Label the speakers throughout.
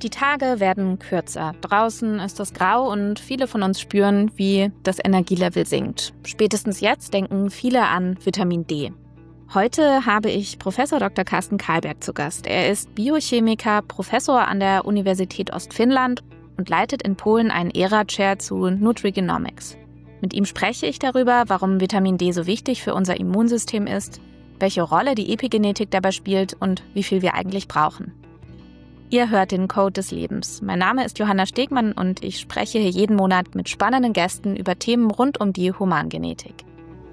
Speaker 1: Die Tage werden kürzer. Draußen ist es grau und viele von uns spüren, wie das Energielevel sinkt. Spätestens jetzt denken viele an Vitamin D. Heute habe ich Professor Dr. Carsten Kahlberg zu Gast. Er ist Biochemiker, Professor an der Universität Ostfinnland und leitet in Polen einen ERA-Chair zu Nutrigenomics. Mit ihm spreche ich darüber, warum Vitamin D so wichtig für unser Immunsystem ist, welche Rolle die Epigenetik dabei spielt und wie viel wir eigentlich brauchen. Ihr hört den Code des Lebens. Mein Name ist Johanna Stegmann und ich spreche hier jeden Monat mit spannenden Gästen über Themen rund um die Humangenetik.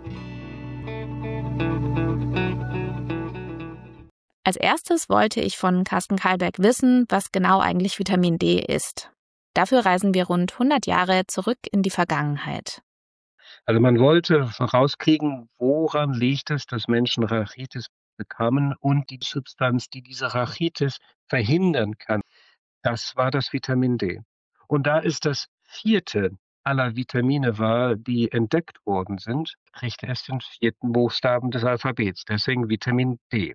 Speaker 1: Als erstes wollte ich von Carsten Kahlberg wissen, was genau eigentlich Vitamin D ist. Dafür reisen wir rund 100 Jahre zurück in die Vergangenheit.
Speaker 2: Also man wollte herauskriegen, woran liegt es, dass Menschen Rachitis bekamen und die Substanz, die diese Rachitis verhindern kann. Das war das Vitamin D. Und da es das 4. aller Vitamine war, die entdeckt worden sind, kriegt es den 4. Buchstaben des Alphabets, deswegen Vitamin D.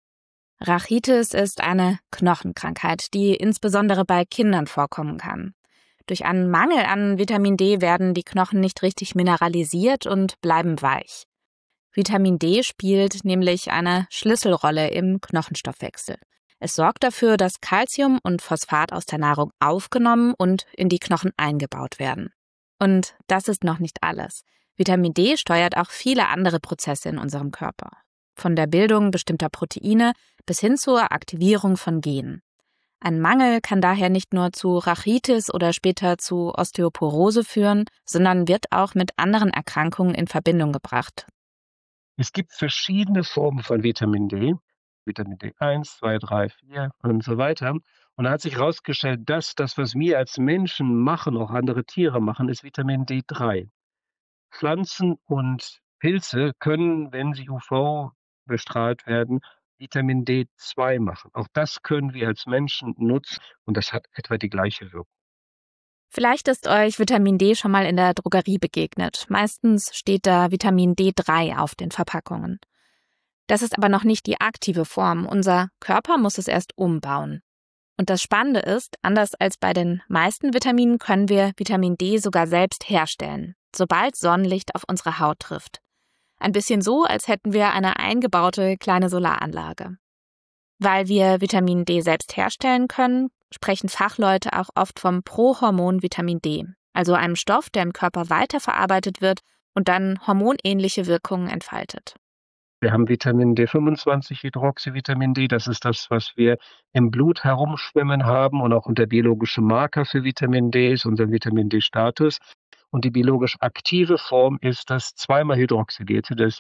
Speaker 1: Rachitis ist eine Knochenkrankheit, die insbesondere bei Kindern vorkommen kann. Durch einen Mangel an Vitamin D werden die Knochen nicht richtig mineralisiert und bleiben weich. Vitamin D spielt nämlich eine Schlüsselrolle im Knochenstoffwechsel. Es sorgt dafür, dass Calcium und Phosphat aus der Nahrung aufgenommen und in die Knochen eingebaut werden. Und das ist noch nicht alles. Vitamin D steuert auch viele andere Prozesse in unserem Körper. Von der Bildung bestimmter Proteine bis hin zur Aktivierung von Genen. Ein Mangel kann daher nicht nur zu Rachitis oder später zu Osteoporose führen, sondern wird auch mit anderen Erkrankungen in Verbindung gebracht.
Speaker 2: Es gibt verschiedene Formen von Vitamin D. Vitamin D1, 2, 3, 4 und so weiter. Und da hat sich herausgestellt, dass das, was wir als Menschen machen, auch andere Tiere machen, ist Vitamin D3. Pflanzen und Pilze können, wenn sie UV bestrahlt werden, Vitamin D2 machen. Auch das können wir als Menschen nutzen und das hat etwa die gleiche Wirkung.
Speaker 1: Vielleicht ist euch Vitamin D schon mal in der Drogerie begegnet. Meistens steht da Vitamin D3 auf den Verpackungen. Das ist aber noch nicht die aktive Form. Unser Körper muss es erst umbauen. Und das Spannende ist, anders als bei den meisten Vitaminen können wir Vitamin D sogar selbst herstellen, sobald Sonnenlicht auf unsere Haut trifft. Ein bisschen so, als hätten wir eine eingebaute kleine Solaranlage. Weil wir Vitamin D selbst herstellen können, sprechen Fachleute auch oft vom Prohormon Vitamin D, also einem Stoff, der im Körper weiterverarbeitet wird und dann hormonähnliche Wirkungen entfaltet.
Speaker 2: Wir haben Vitamin D25, Hydroxyvitamin D, das ist das, was wir im Blut herumschwimmen haben und auch der biologische Marker für Vitamin D ist unser Vitamin D-Status. Und die biologisch aktive Form ist das zweimal hydroxylierte, das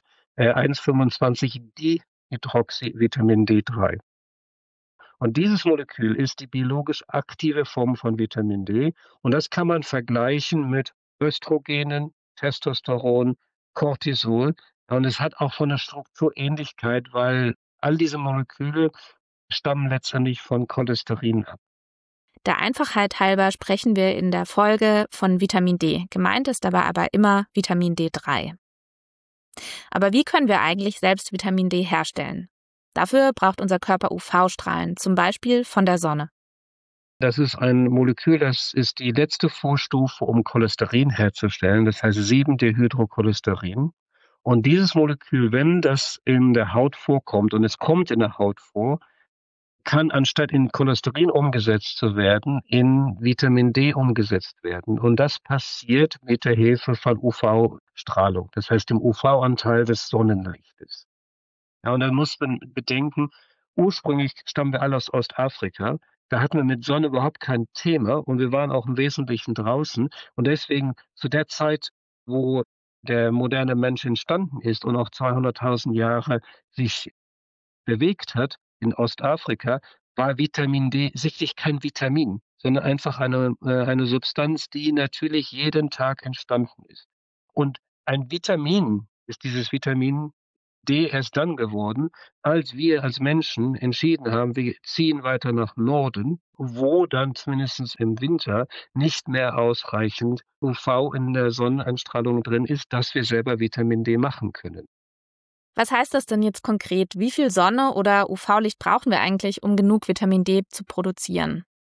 Speaker 2: 1,25-Dihydroxyvitamin D3. Und dieses Molekül ist die biologisch aktive Form von Vitamin D. Und das kann man vergleichen mit Östrogenen, Testosteron, Cortisol. Und es hat auch von der Struktur Ähnlichkeit, weil all diese Moleküle stammen letztendlich von Cholesterin ab.
Speaker 1: Der Einfachheit halber sprechen wir in der Folge von Vitamin D. Gemeint ist dabei aber immer Vitamin D3. Aber wie können wir eigentlich selbst Vitamin D herstellen? Dafür braucht unser Körper UV-Strahlen, zum Beispiel von der Sonne.
Speaker 2: Das ist ein Molekül, das ist die letzte Vorstufe, um Cholesterin herzustellen, das heißt 7-Dehydrocholesterin. Und dieses Molekül, wenn das in der Haut vorkommt, und es kommt in der Haut vor, kann anstatt in Cholesterin umgesetzt zu werden, in Vitamin D umgesetzt werden. Und das passiert mit der Hilfe von UV-Strahlung, das heißt dem UV-Anteil des Sonnenlichtes. Ja, und dann muss man bedenken, ursprünglich stammen wir alle aus Ostafrika. Da hatten wir mit Sonne überhaupt kein Thema und wir waren auch im Wesentlichen draußen. Und deswegen zu der Zeit, wo der moderne Mensch entstanden ist und auch 200.000 Jahre sich bewegt hat in Ostafrika, war Vitamin D sicherlich kein Vitamin, sondern einfach eine Substanz, die natürlich jeden Tag entstanden ist. Und ein Vitamin ist dieses Vitamin D erst dann geworden, als wir als Menschen entschieden haben, wir ziehen weiter nach Norden, wo dann zumindest im Winter nicht mehr ausreichend UV in der Sonneneinstrahlung drin ist, dass wir selber Vitamin D machen können.
Speaker 1: Was heißt das denn jetzt konkret? Wie viel Sonne oder UV-Licht brauchen wir eigentlich, um genug Vitamin D zu produzieren?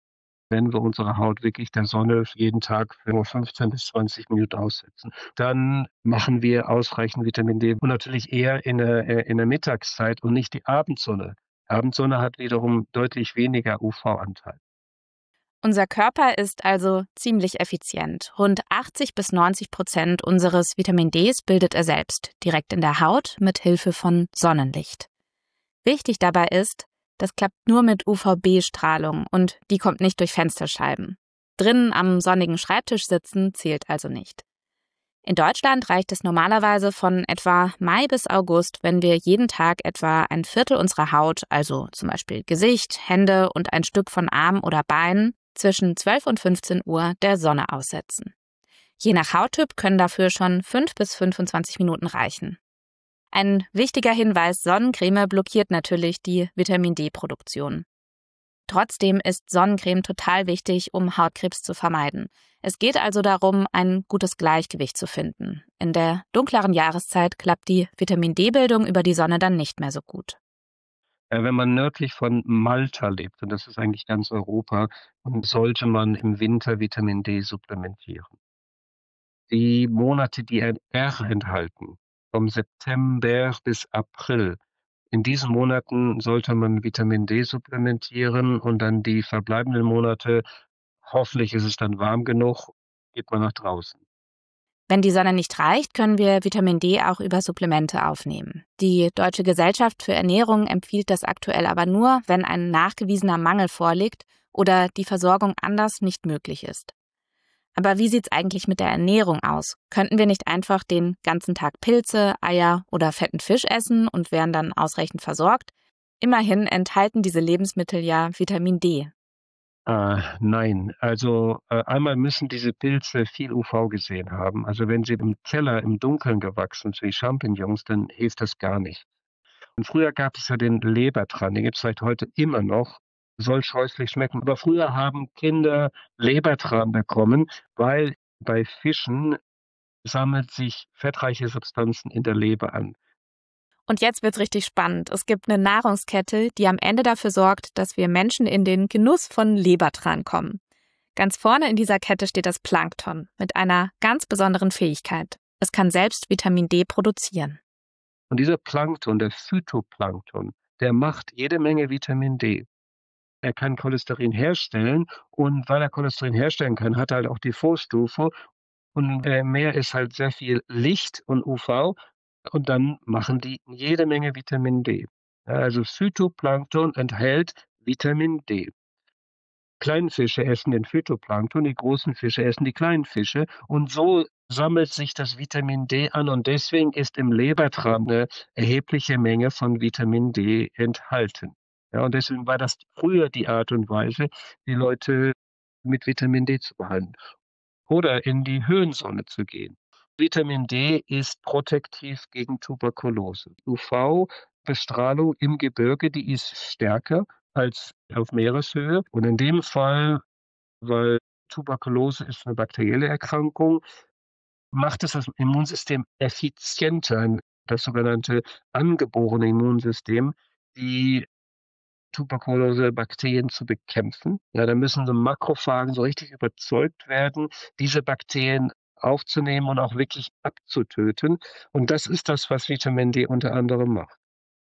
Speaker 2: wenn wir unsere Haut wirklich der Sonne jeden Tag für nur 15 bis 20 Minuten aussetzen. Dann machen wir ausreichend Vitamin D und natürlich eher in der Mittagszeit und nicht die Abendsonne. Abendsonne hat wiederum deutlich weniger UV-Anteil.
Speaker 1: Unser Körper ist also ziemlich effizient. Rund 80-90% unseres Vitamin Ds bildet er selbst, direkt in der Haut mit Hilfe von Sonnenlicht. Wichtig dabei ist, das klappt nur mit UVB-Strahlung und die kommt nicht durch Fensterscheiben. Drinnen am sonnigen Schreibtisch sitzen zählt also nicht. In Deutschland reicht es normalerweise von etwa Mai bis August, wenn wir jeden Tag etwa ein Viertel unserer Haut, also zum Beispiel Gesicht, Hände und ein Stück von Arm oder Bein, zwischen 12 und 15 Uhr der Sonne aussetzen. Je nach Hauttyp können dafür schon 5 bis 25 Minuten reichen. Ein wichtiger Hinweis: Sonnencreme blockiert natürlich die Vitamin-D-Produktion. Trotzdem ist Sonnencreme total wichtig, um Hautkrebs zu vermeiden. Es geht also darum, ein gutes Gleichgewicht zu finden. In der dunkleren Jahreszeit klappt die Vitamin-D-Bildung über die Sonne dann nicht mehr so gut.
Speaker 2: Wenn man nördlich von Malta lebt, und das ist eigentlich ganz Europa, sollte man im Winter Vitamin D supplementieren. Die Monate, die ein R enthalten, vom September bis April, in diesen Monaten sollte man Vitamin D supplementieren und dann die verbleibenden Monate, hoffentlich ist es dann warm genug, geht man nach draußen.
Speaker 1: Wenn die Sonne nicht reicht, können wir Vitamin D auch über Supplemente aufnehmen. Die Deutsche Gesellschaft für Ernährung empfiehlt das aktuell aber nur, wenn ein nachgewiesener Mangel vorliegt oder die Versorgung anders nicht möglich ist. Aber wie sieht's eigentlich mit der Ernährung aus? Könnten wir nicht einfach den ganzen Tag Pilze, Eier oder fetten Fisch essen und wären dann ausreichend versorgt? Immerhin enthalten diese Lebensmittel ja Vitamin D.
Speaker 2: Nein, also einmal müssen diese Pilze viel UV gesehen haben. Also wenn sie im Keller im Dunkeln gewachsen sind, wie Champignons, dann hilft das gar nicht. Und früher gab es ja den Lebertran, den gibt es vielleicht heute immer noch, soll scheußlich schmecken. Aber früher haben Kinder Lebertran bekommen, weil bei Fischen sammelt sich fettreiche Substanzen in der Leber an.
Speaker 1: Und jetzt wird's richtig spannend. Es gibt eine Nahrungskette, die am Ende dafür sorgt, dass wir Menschen in den Genuss von Lebertran kommen. Ganz vorne in dieser Kette steht das Plankton mit einer ganz besonderen Fähigkeit. Es kann selbst Vitamin D produzieren.
Speaker 2: Und dieser Plankton, der Phytoplankton, der macht jede Menge Vitamin D. Er kann Cholesterin herstellen und weil er Cholesterin herstellen kann, hat er halt auch die Vorstufe und Meer ist halt sehr viel Licht und UV und dann machen die jede Menge Vitamin D. Ja, also Phytoplankton enthält Vitamin D. Kleine Fische essen den Phytoplankton, die großen Fische essen die kleinen Fische und so sammelt sich das Vitamin D an und deswegen ist im Lebertran 'ne erhebliche Menge von Vitamin D enthalten. Ja, und deswegen war das früher die Art und Weise, die Leute mit Vitamin D zu behandeln oder in die Höhensonne zu gehen. Vitamin D ist protektiv gegen Tuberkulose. UV-Bestrahlung im Gebirge, die ist stärker als auf Meereshöhe. Und in dem Fall, weil Tuberkulose ist eine bakterielle Erkrankung, macht es das Immunsystem effizienter, das sogenannte angeborene Immunsystem, die Tuberkulose-Bakterien zu bekämpfen. Ja, da müssen so Makrophagen so richtig überzeugt werden, diese Bakterien aufzunehmen und auch wirklich abzutöten. Und das ist das, was Vitamin D unter anderem macht.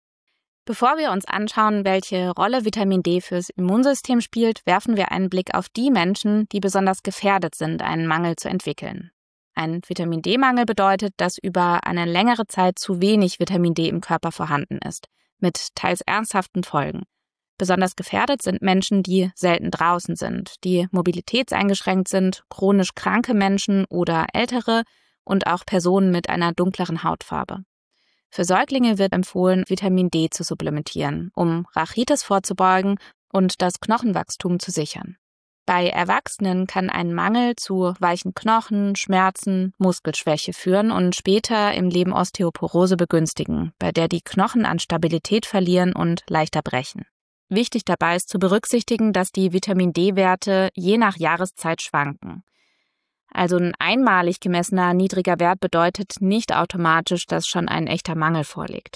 Speaker 1: Bevor wir uns anschauen, welche Rolle Vitamin D fürs Immunsystem spielt, werfen wir einen Blick auf die Menschen, die besonders gefährdet sind, einen Mangel zu entwickeln. Ein Vitamin D-Mangel bedeutet, dass über eine längere Zeit zu wenig Vitamin D im Körper vorhanden ist, mit teils ernsthaften Folgen. Besonders gefährdet sind Menschen, die selten draußen sind, die mobilitätseingeschränkt sind, chronisch kranke Menschen oder Ältere und auch Personen mit einer dunkleren Hautfarbe. Für Säuglinge wird empfohlen, Vitamin D zu supplementieren, um Rachitis vorzubeugen und das Knochenwachstum zu sichern. Bei Erwachsenen kann ein Mangel zu weichen Knochen, Schmerzen, Muskelschwäche führen und später im Leben Osteoporose begünstigen, bei der die Knochen an Stabilität verlieren und leichter brechen. Wichtig dabei ist zu berücksichtigen, dass die Vitamin-D-Werte je nach Jahreszeit schwanken. Also ein einmalig gemessener niedriger Wert bedeutet nicht automatisch, dass schon ein echter Mangel vorliegt.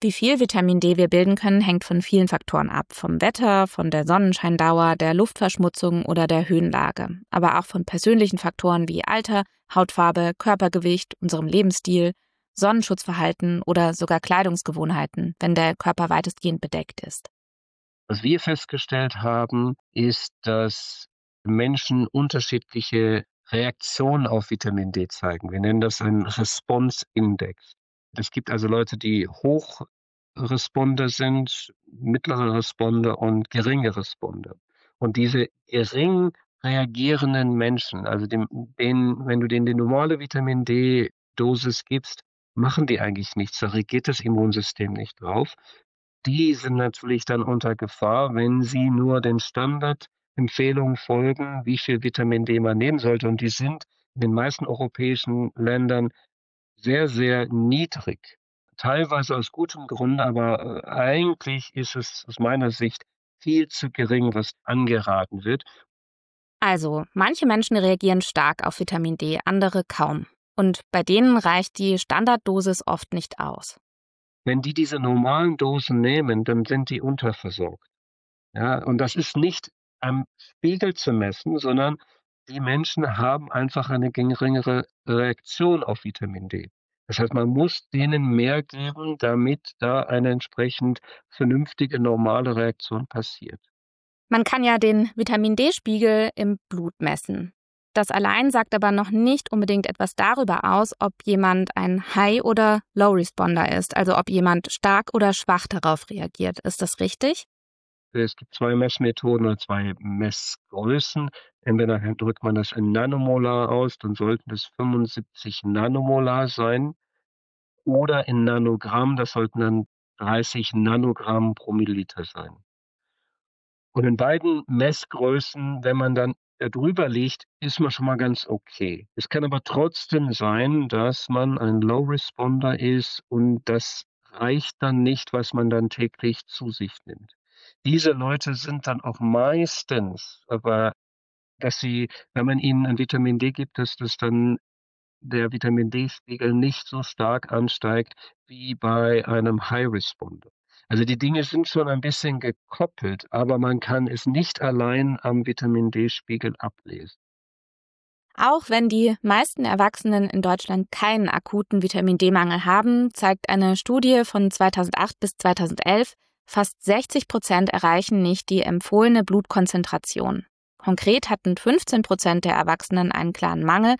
Speaker 1: Wie viel Vitamin D wir bilden können, hängt von vielen Faktoren ab. Vom Wetter, von der Sonnenscheindauer, der Luftverschmutzung oder der Höhenlage. Aber auch von persönlichen Faktoren wie Alter, Hautfarbe, Körpergewicht, unserem Lebensstil, Sonnenschutzverhalten oder sogar Kleidungsgewohnheiten, wenn der Körper weitestgehend bedeckt ist.
Speaker 2: Was wir festgestellt haben, ist, dass Menschen unterschiedliche Reaktionen auf Vitamin D zeigen. Wir nennen das einen Response Index. Es gibt also Leute, die Hochresponder sind, mittlere Responder und geringe Responder. Und diese gering reagierenden Menschen, also wenn du denen die normale Vitamin D-Dosis gibst, machen die eigentlich nichts. Da reagiert das Immunsystem nicht drauf. Die sind natürlich dann unter Gefahr, wenn sie nur den Standardempfehlungen folgen, wie viel Vitamin D man nehmen sollte. Und die sind in den meisten europäischen Ländern sehr, sehr niedrig. Teilweise aus gutem Grund, aber eigentlich ist es aus meiner Sicht viel zu gering, was angeraten wird.
Speaker 1: Also, manche Menschen reagieren stark auf Vitamin D, andere kaum. Und bei denen reicht die Standarddosis oft nicht aus.
Speaker 2: Wenn die diese normalen Dosen nehmen, dann sind die unterversorgt. Ja, und das ist nicht am Spiegel zu messen, sondern die Menschen haben einfach eine geringere Reaktion auf Vitamin D. Das heißt, man muss denen mehr geben, damit da eine entsprechend vernünftige, normale Reaktion passiert.
Speaker 1: Man kann ja den Vitamin D-Spiegel im Blut messen. Das allein sagt aber noch nicht unbedingt etwas darüber aus, ob jemand ein High- oder Low-Responder ist, also ob jemand stark oder schwach darauf reagiert. Ist das richtig?
Speaker 2: Es gibt 2 Messmethoden oder 2 Messgrößen. Entweder drückt man das in Nanomolar aus, dann sollten es 75 Nanomolar sein, oder in Nanogramm, das sollten dann 30 Nanogramm pro Milliliter sein. Und in beiden Messgrößen, wenn man dann drüber liegt, ist man schon mal ganz okay. Es kann aber trotzdem sein, dass man ein Low Responder ist und das reicht dann nicht, was man dann täglich zu sich nimmt. Diese Leute sind dann auch meistens aber, dass sie, wenn man ihnen ein Vitamin D gibt, dass das dann der Vitamin-D-Spiegel nicht so stark ansteigt wie bei einem High Responder. Also die Dinge sind schon ein bisschen gekoppelt, aber man kann es nicht allein am Vitamin-D-Spiegel ablesen.
Speaker 1: Auch wenn die meisten Erwachsenen in Deutschland keinen akuten Vitamin-D-Mangel haben, zeigt eine Studie von 2008 bis 2011, fast 60% erreichen nicht die empfohlene Blutkonzentration. Konkret hatten 15% der Erwachsenen einen klaren Mangel,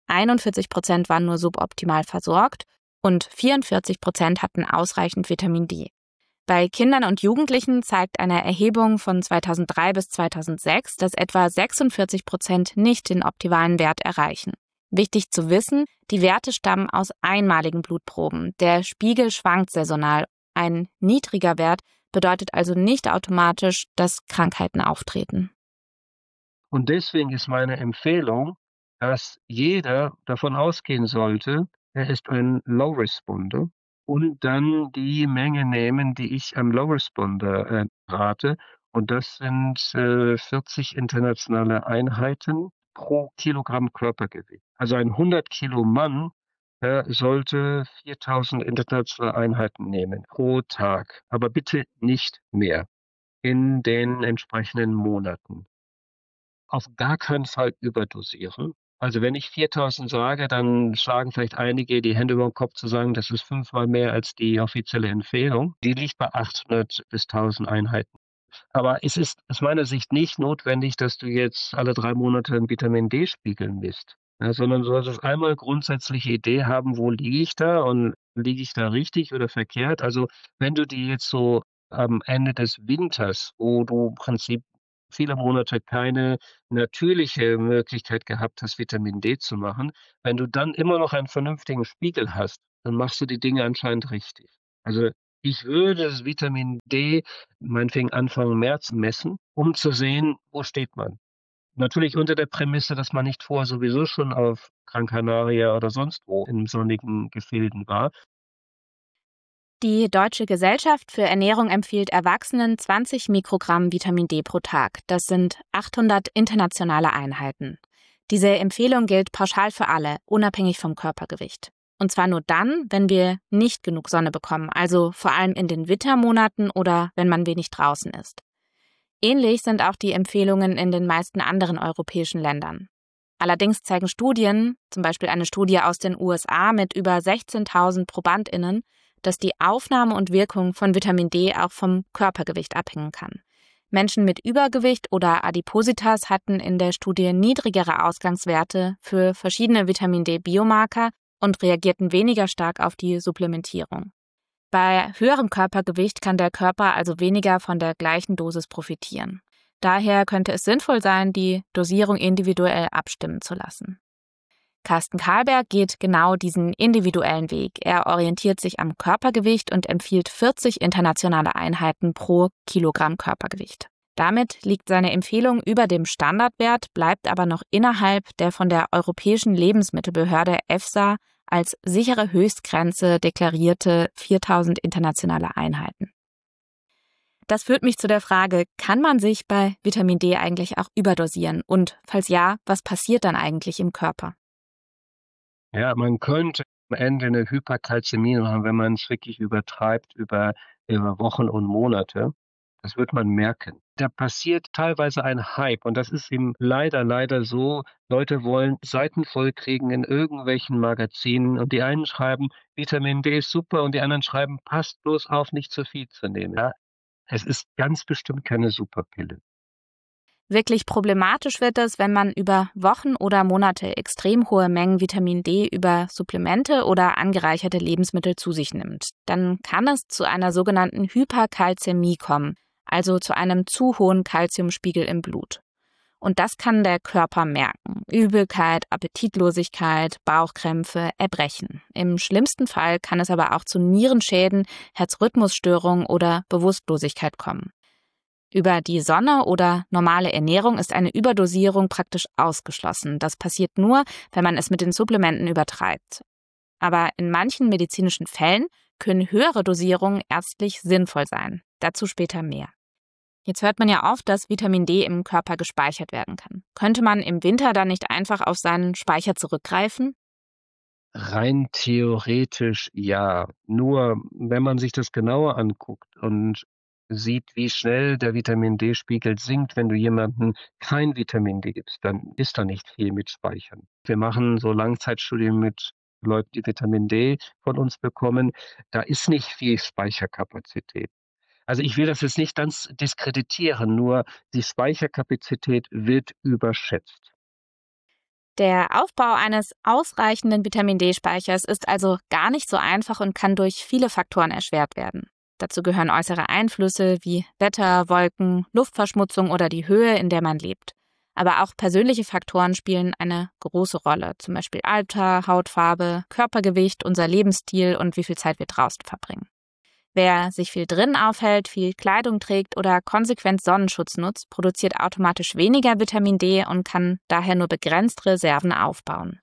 Speaker 1: 41% waren nur suboptimal versorgt und 44% hatten ausreichend Vitamin D. Bei Kindern und Jugendlichen zeigt eine Erhebung von 2003 bis 2006, dass etwa 46% nicht den optimalen Wert erreichen. Wichtig zu wissen, die Werte stammen aus einmaligen Blutproben. Der Spiegel schwankt saisonal. Ein niedriger Wert bedeutet also nicht automatisch, dass Krankheiten auftreten.
Speaker 2: Und deswegen ist meine Empfehlung, dass jeder davon ausgehen sollte, er ist ein Low Responder und dann die Menge nehmen, die ich am Low Responder rate. Und das sind 40 internationale Einheiten pro Kilogramm Körpergewicht. Also ein 100 Kilo Mann sollte 4000 internationale Einheiten nehmen pro Tag, aber bitte nicht mehr in den entsprechenden Monaten. Auf gar keinen Fall überdosieren. Also wenn ich 4.000 sage, dann schlagen vielleicht einige die Hände über den Kopf zu sagen, das ist 5-mal mehr als die offizielle Empfehlung. Die liegt bei 800 bis 1.000 Einheiten. Aber es ist aus meiner Sicht nicht notwendig, dass du jetzt alle 3 Monate 'n Vitamin-D-Spiegel misst, ja, sondern du solltest einmal grundsätzliche Idee haben, wo liege ich da und liege ich da richtig oder verkehrt? Also, wenn du dir jetzt so am Ende des Winters, wo du im Prinzip viele Monate keine natürliche Möglichkeit gehabt hast, Vitamin D zu machen, wenn du dann immer noch einen vernünftigen Spiegel hast, dann machst du die Dinge anscheinend richtig. Also, ich würde das Vitamin D meinetwegen Anfang März messen, um zu sehen, wo steht man. Natürlich unter der Prämisse, dass man nicht vorher sowieso schon auf Gran Canaria oder sonst wo in sonnigen Gefilden war.
Speaker 1: Die Deutsche Gesellschaft für Ernährung empfiehlt Erwachsenen 20 Mikrogramm Vitamin D pro Tag. Das sind 800 internationale Einheiten. Diese Empfehlung gilt pauschal für alle, unabhängig vom Körpergewicht. Und zwar nur dann, wenn wir nicht genug Sonne bekommen, also vor allem in den Wintermonaten oder wenn man wenig draußen ist. Ähnlich sind auch die Empfehlungen in den meisten anderen europäischen Ländern. Allerdings zeigen Studien, zum Beispiel eine Studie aus den USA mit über 16.000 ProbandInnen, dass die Aufnahme und Wirkung von Vitamin D auch vom Körpergewicht abhängen kann. Menschen mit Übergewicht oder Adipositas hatten in der Studie niedrigere Ausgangswerte für verschiedene Vitamin D-Biomarker und reagierten weniger stark auf die Supplementierung. Bei höherem Körpergewicht kann der Körper also weniger von der gleichen Dosis profitieren. Daher könnte es sinnvoll sein, die Dosierung individuell abstimmen zu lassen. Carsten Kahlberg geht genau diesen individuellen Weg. Er orientiert sich am Körpergewicht und empfiehlt 40 internationale Einheiten pro Kilogramm Körpergewicht. Damit liegt seine Empfehlung über dem Standardwert, bleibt aber noch innerhalb der von der Europäischen Lebensmittelbehörde EFSA als sichere Höchstgrenze deklarierte 4.000 internationale Einheiten. Das führt mich zu der Frage, kann man sich bei Vitamin D eigentlich auch überdosieren? Und falls ja, was passiert dann eigentlich im Körper?
Speaker 2: Ja, man könnte am Ende eine Hyperkalzämie haben, wenn man es wirklich übertreibt über Wochen und Monate. Das wird man merken. Da passiert teilweise ein Hype und das ist eben leider so. Leute wollen Seiten voll kriegen in irgendwelchen Magazinen und die einen schreiben, Vitamin D ist super und die anderen schreiben, passt bloß auf, nicht zu viel zu nehmen. Ja, es ist ganz bestimmt keine Superpille.
Speaker 1: Wirklich problematisch wird es, wenn man über Wochen oder Monate extrem hohe Mengen Vitamin D über Supplemente oder angereicherte Lebensmittel zu sich nimmt. Dann kann es zu einer sogenannten Hyperkalzämie kommen, also zu einem zu hohen Kalziumspiegel im Blut. Und das kann der Körper merken. Übelkeit, Appetitlosigkeit, Bauchkrämpfe, Erbrechen. Im schlimmsten Fall kann es aber auch zu Nierenschäden, Herzrhythmusstörungen oder Bewusstlosigkeit kommen. Über die Sonne oder normale Ernährung ist eine Überdosierung praktisch ausgeschlossen. Das passiert nur, wenn man es mit den Supplementen übertreibt. Aber in manchen medizinischen Fällen können höhere Dosierungen ärztlich sinnvoll sein. Dazu später mehr. Jetzt hört man ja oft, dass Vitamin D im Körper gespeichert werden kann. Könnte man im Winter dann nicht einfach auf seinen Speicher zurückgreifen?
Speaker 2: Rein theoretisch ja. Nur wenn man sich das genauer anguckt und sieht, wie schnell der Vitamin-D-Spiegel sinkt, wenn du jemandem kein Vitamin D gibst, dann ist da nicht viel mit Speichern. Wir machen so Langzeitstudien mit Leuten, die Vitamin D von uns bekommen. Da ist nicht viel Speicherkapazität. Also ich will das jetzt nicht ganz diskreditieren, nur die Speicherkapazität wird überschätzt.
Speaker 1: Der Aufbau eines ausreichenden Vitamin D-Speichers ist also gar nicht so einfach und kann durch viele Faktoren erschwert werden. Dazu gehören äußere Einflüsse wie Wetter, Wolken, Luftverschmutzung oder die Höhe, in der man lebt. Aber auch persönliche Faktoren spielen eine große Rolle, zum Beispiel Alter, Hautfarbe, Körpergewicht, unser Lebensstil und wie viel Zeit wir draußen verbringen. Wer sich viel drin aufhält, viel Kleidung trägt oder konsequent Sonnenschutz nutzt, produziert automatisch weniger Vitamin D und kann daher nur begrenzt Reserven aufbauen.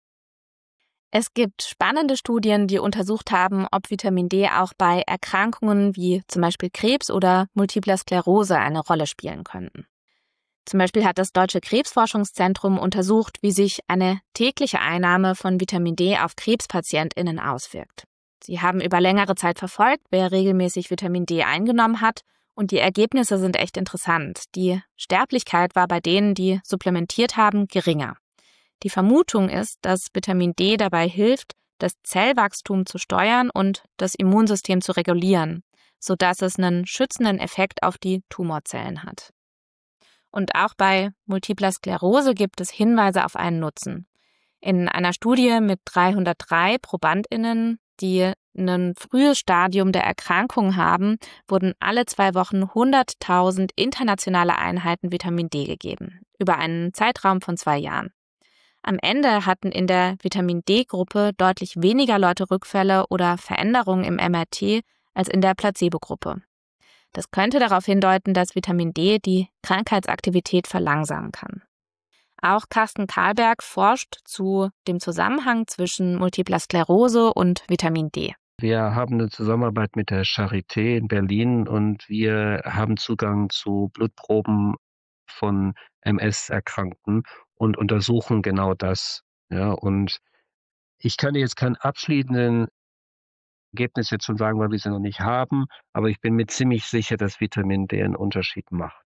Speaker 1: Es gibt spannende Studien, die untersucht haben, ob Vitamin D auch bei Erkrankungen wie zum Beispiel Krebs oder Multipler Sklerose eine Rolle spielen könnten. Zum Beispiel hat das Deutsche Krebsforschungszentrum untersucht, wie sich eine tägliche Einnahme von Vitamin D auf KrebspatientInnen auswirkt. Sie haben über längere Zeit verfolgt, wer regelmäßig Vitamin D eingenommen hat, und die Ergebnisse sind echt interessant. Die Sterblichkeit war bei denen, die supplementiert haben, geringer. Die Vermutung ist, dass Vitamin D dabei hilft, das Zellwachstum zu steuern und das Immunsystem zu regulieren, sodass es einen schützenden Effekt auf die Tumorzellen hat. Und auch bei Multipler Sklerose gibt es Hinweise auf einen Nutzen. In einer Studie mit 303 ProbandInnen, die ein frühes Stadium der Erkrankung haben, wurden alle 2 Wochen 100.000 internationale Einheiten Vitamin D gegeben, über einen Zeitraum von 2 Jahren. Am Ende hatten in der Vitamin D-Gruppe deutlich weniger Leute Rückfälle oder Veränderungen im MRT als in der Placebo-Gruppe. Das könnte darauf hindeuten, dass Vitamin D die Krankheitsaktivität verlangsamen kann. Auch Carsten Kahlberg forscht zu dem Zusammenhang zwischen Multipler Sklerose und Vitamin D.
Speaker 2: Wir haben eine Zusammenarbeit mit der Charité in Berlin und wir haben Zugang zu Blutproben von MS-Erkrankten und untersuchen genau das. Ja, und Ich kann dir jetzt kein abschließenden Ergebnis jetzt schon sagen, weil wir sie noch nicht haben, aber ich bin mir ziemlich sicher, dass Vitamin D einen Unterschied macht.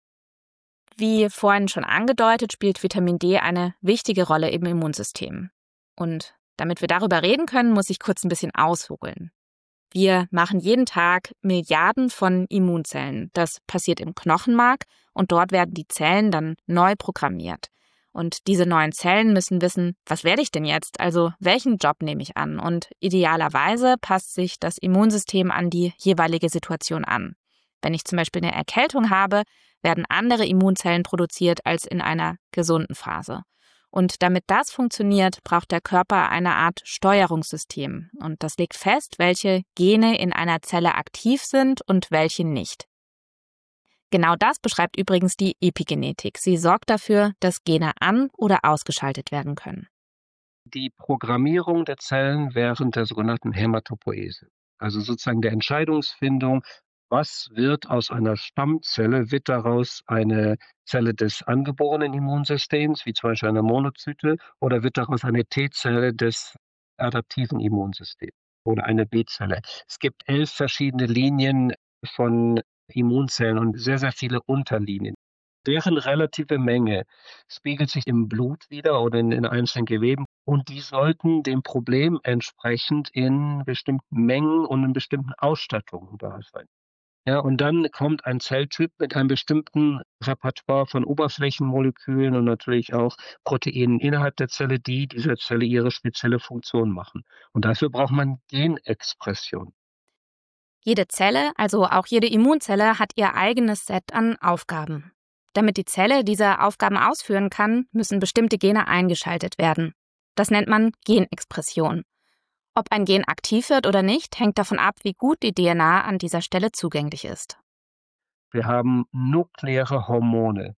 Speaker 1: Wie vorhin schon angedeutet, spielt Vitamin D eine wichtige Rolle im Immunsystem. Und damit wir darüber reden können, muss ich kurz ein bisschen ausholen. Wir machen jeden Tag Milliarden von Immunzellen. Das passiert im Knochenmark und dort werden die Zellen dann neu programmiert. Und diese neuen Zellen müssen wissen, was werde ich denn jetzt? Also welchen Job nehme ich an? Und idealerweise passt sich das Immunsystem an die jeweilige Situation an. Wenn ich zum Beispiel eine Erkältung habe, werden andere Immunzellen produziert als in einer gesunden Phase. Und damit das funktioniert, braucht der Körper eine Art Steuerungssystem. Und das legt fest, welche Gene in einer Zelle aktiv sind und welche nicht. Genau das beschreibt übrigens die Epigenetik. Sie sorgt dafür, dass Gene an- oder ausgeschaltet werden können.
Speaker 2: Die Programmierung der Zellen während der sogenannten Hämatopoese, also sozusagen der Entscheidungsfindung, was wird aus einer Stammzelle, wird daraus eine Zelle des angeborenen Immunsystems, wie zum Beispiel eine Monozyte, oder wird daraus eine T-Zelle des adaptiven Immunsystems oder eine B-Zelle. Es gibt 11 verschiedene Linien von Immunzellen und sehr, sehr viele Unterlinien. Deren relative Menge spiegelt sich im Blut wider oder in einzelnen Geweben und die sollten dem Problem entsprechend in bestimmten Mengen und in bestimmten Ausstattungen da sein. Ja, und dann kommt ein Zelltyp mit einem bestimmten Repertoire von Oberflächenmolekülen und natürlich auch Proteinen innerhalb der Zelle, die dieser Zelle ihre spezielle Funktion machen. Und dafür braucht man Genexpression.
Speaker 1: Jede Zelle, also auch jede Immunzelle, hat ihr eigenes Set an Aufgaben. Damit die Zelle diese Aufgaben ausführen kann, müssen bestimmte Gene eingeschaltet werden. Das nennt man Genexpression. Ob ein Gen aktiv wird oder nicht, hängt davon ab, wie gut die DNA an dieser Stelle zugänglich ist.
Speaker 2: Wir haben nukleare Hormone.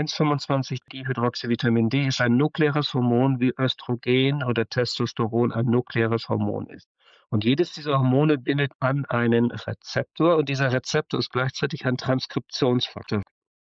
Speaker 2: 1,25-Dihydroxyvitamin D ist ein nukleares Hormon, wie Östrogen oder Testosteron ein nukleares Hormon ist. Und jedes dieser Hormone bindet an einen Rezeptor und dieser Rezeptor ist gleichzeitig ein Transkriptionsfaktor.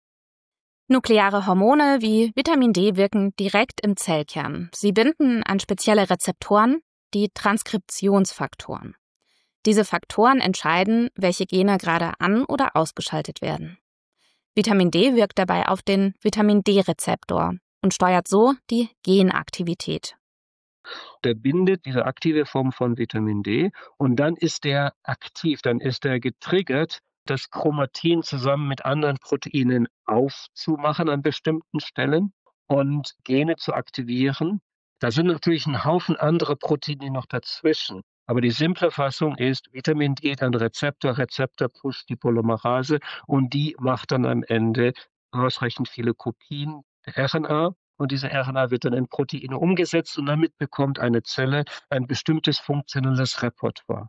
Speaker 1: Nukleare Hormone wie Vitamin D wirken direkt im Zellkern. Sie binden an spezielle Rezeptoren, die Transkriptionsfaktoren. Diese Faktoren entscheiden, welche Gene gerade an- oder ausgeschaltet werden. Vitamin D wirkt dabei auf den Vitamin D-Rezeptor und steuert so die Genaktivität.
Speaker 2: Der bindet diese aktive Form von Vitamin D und dann ist der aktiv, dann ist er getriggert, das Chromatin zusammen mit anderen Proteinen aufzumachen an bestimmten Stellen und Gene zu aktivieren. Da sind natürlich ein Haufen andere Proteine noch dazwischen. Aber die simple Fassung ist, Vitamin D ist ein Rezeptor, Rezeptor pusht die Polymerase und die macht dann am Ende ausreichend viele Kopien der RNA und diese RNA wird dann in Proteine umgesetzt und damit bekommt eine Zelle ein bestimmtes funktionelles Repertoire.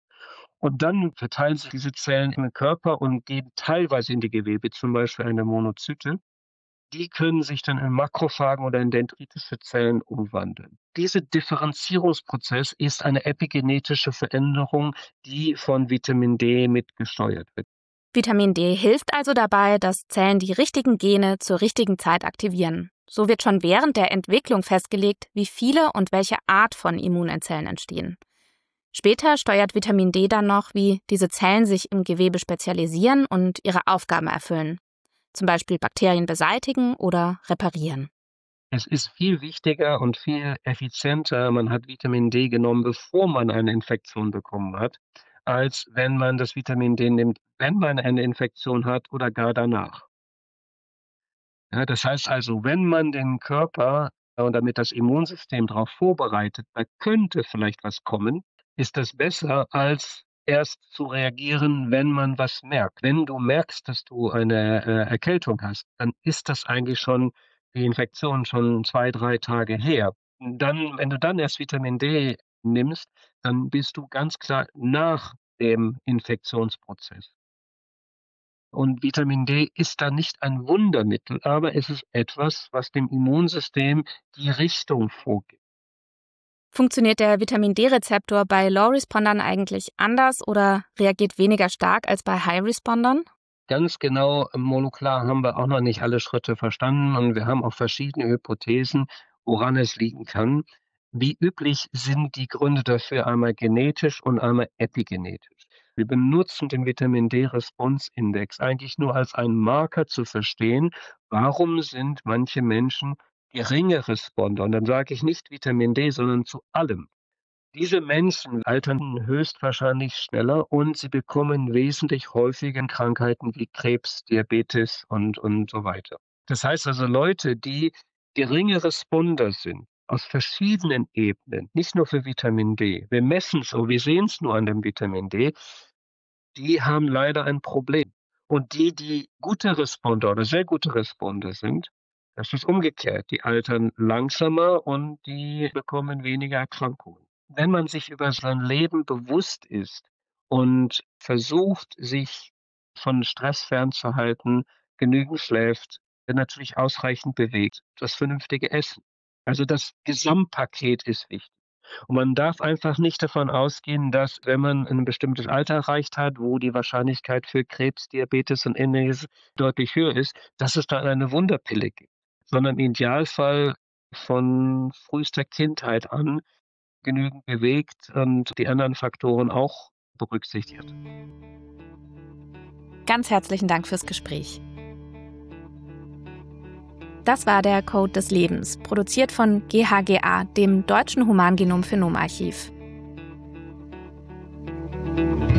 Speaker 2: Und dann verteilen sich diese Zellen im Körper und gehen teilweise in die Gewebe, zum Beispiel eine Monozyte. Die können sich dann in Makrophagen oder in dendritische Zellen umwandeln. Dieser Differenzierungsprozess ist eine epigenetische Veränderung, die von Vitamin D mitgesteuert wird.
Speaker 1: Vitamin D hilft also dabei, dass Zellen die richtigen Gene zur richtigen Zeit aktivieren. So wird schon während der Entwicklung festgelegt, wie viele und welche Art von Immunzellen entstehen. Später steuert Vitamin D dann noch, wie diese Zellen sich im Gewebe spezialisieren und ihre Aufgaben erfüllen. Zum Beispiel Bakterien beseitigen oder reparieren.
Speaker 2: Es ist viel wichtiger und viel effizienter, man hat Vitamin D genommen, bevor man eine Infektion bekommen hat, als wenn man das Vitamin D nimmt, wenn man eine Infektion hat oder gar danach. Ja, das heißt also, wenn man den Körper und damit das Immunsystem darauf vorbereitet, da könnte vielleicht was kommen, ist das besser, als erst zu reagieren, wenn man was merkt. Wenn du merkst, dass du eine Erkältung hast, dann ist das eigentlich schon die Infektion schon 2, 3 Tage her. Dann, wenn du dann erst Vitamin D nimmst, dann bist du ganz klar nach dem Infektionsprozess. Und Vitamin D ist da nicht ein Wundermittel, aber es ist etwas, was dem Immunsystem die Richtung vorgibt.
Speaker 1: Funktioniert der Vitamin D-Rezeptor bei Low-Respondern eigentlich anders oder reagiert weniger stark als bei High-Respondern?
Speaker 2: Ganz genau molekular haben wir auch noch nicht alle Schritte verstanden und wir haben auch verschiedene Hypothesen, woran es liegen kann. Wie üblich sind die Gründe dafür einmal genetisch und einmal epigenetisch. Wir benutzen den Vitamin-D-Response-Index eigentlich nur als einen Marker zu verstehen, warum sind manche Menschen geringe Responder. Und dann sage ich nicht Vitamin D, sondern zu allem. Diese Menschen altern höchstwahrscheinlich schneller und sie bekommen wesentlich häufiger Krankheiten wie Krebs, Diabetes und so weiter. Das heißt also, Leute, die geringe Responder sind, aus verschiedenen Ebenen, nicht nur für Vitamin D. Wir messen es so, wir sehen es nur an dem Vitamin D, die haben leider ein Problem. Und die gute Responder oder sehr gute Responder sind, das ist umgekehrt. Die altern langsamer und die bekommen weniger Erkrankungen. Wenn man sich über sein Leben bewusst ist und versucht, sich von Stress fernzuhalten, genügend schläft, natürlich ausreichend bewegt, das vernünftige Essen. Also das Gesamtpaket ist wichtig. Und man darf einfach nicht davon ausgehen, dass, wenn man ein bestimmtes Alter erreicht hat, wo die Wahrscheinlichkeit für Krebs, Diabetes und Ähnliches deutlich höher ist, dass es dann eine Wunderpille gibt, sondern im Idealfall von frühester Kindheit an genügend bewegt und die anderen Faktoren auch berücksichtigt.
Speaker 1: Ganz herzlichen Dank fürs Gespräch. Das war der Code des Lebens, produziert von GHGA, dem Deutschen Humangenom-Phenom-Archiv.